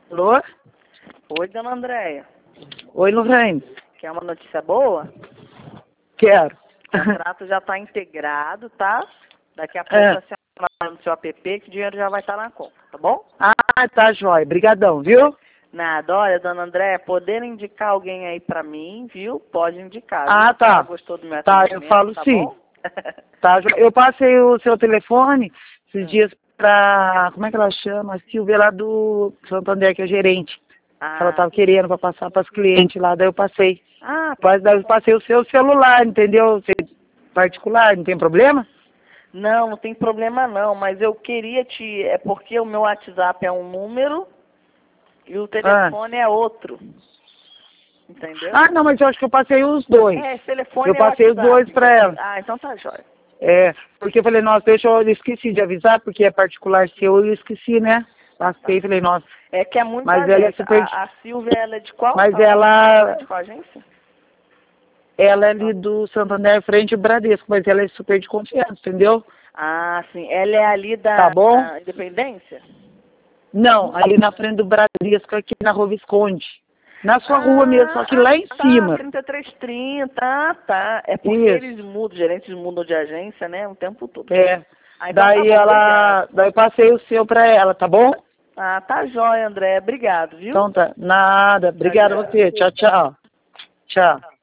Alô? Oi, dona Andréia. Oi, Lorraine. Quer uma notícia boa? Quero. O contrato já está integrado, tá? Daqui a pouco a senhora vai no seu app que o dinheiro já vai estar na conta, tá bom? Ah, tá, jóia. Brigadão, viu? Nada. Olha, dona Andréia, poder indicar alguém aí pra mim, viu? Pode indicar. Ah, viu? tá. Ela gostou do meu Tá, atendimento, eu falo tá sim. bom? Tá, eu passei o seu telefone esses dias pra... Como é que ela chama? A Silvia lá do Santander, que é gerente. Ela tava querendo pra passar pras clientes lá, daí eu passei. Mas daí eu passei o seu celular, entendeu? Particular, não tem problema? Não tem problema não, mas eu queria te... É porque o meu WhatsApp é um número e o telefone é outro. Entendeu? Ah, não, mas eu acho que eu passei os dois. Esse telefone Eu é passei os WhatsApp. dois pra ela. Ah, então tá jóia. Porque eu falei, nossa, eu esqueci de avisar, porque é particular seu, eu esqueci, né? Passei e falei, nossa. É que é muita Mas agência. ela é super... A Silvia, ela é de qual? Mas Ela é de qual agência? ela é ali do Santander frente ao Bradesco, mas ela é super de confiança, entendeu? Ah, sim. Ela é ali da Tá bom? Independência? Não, ali na frente do Bradesco, aqui na Rua Visconde. Na sua rua mesmo, só que lá em cima. 3330, tá. É porque eles mudam, gerentes mudam de agência, né? O tempo todo. Então daí daí eu passei o seu pra ela, tá bom? Ah, tá jóia, André. Obrigado, viu? Então tá, nada. Obrigada a você. Tchau, tchau. Tchau.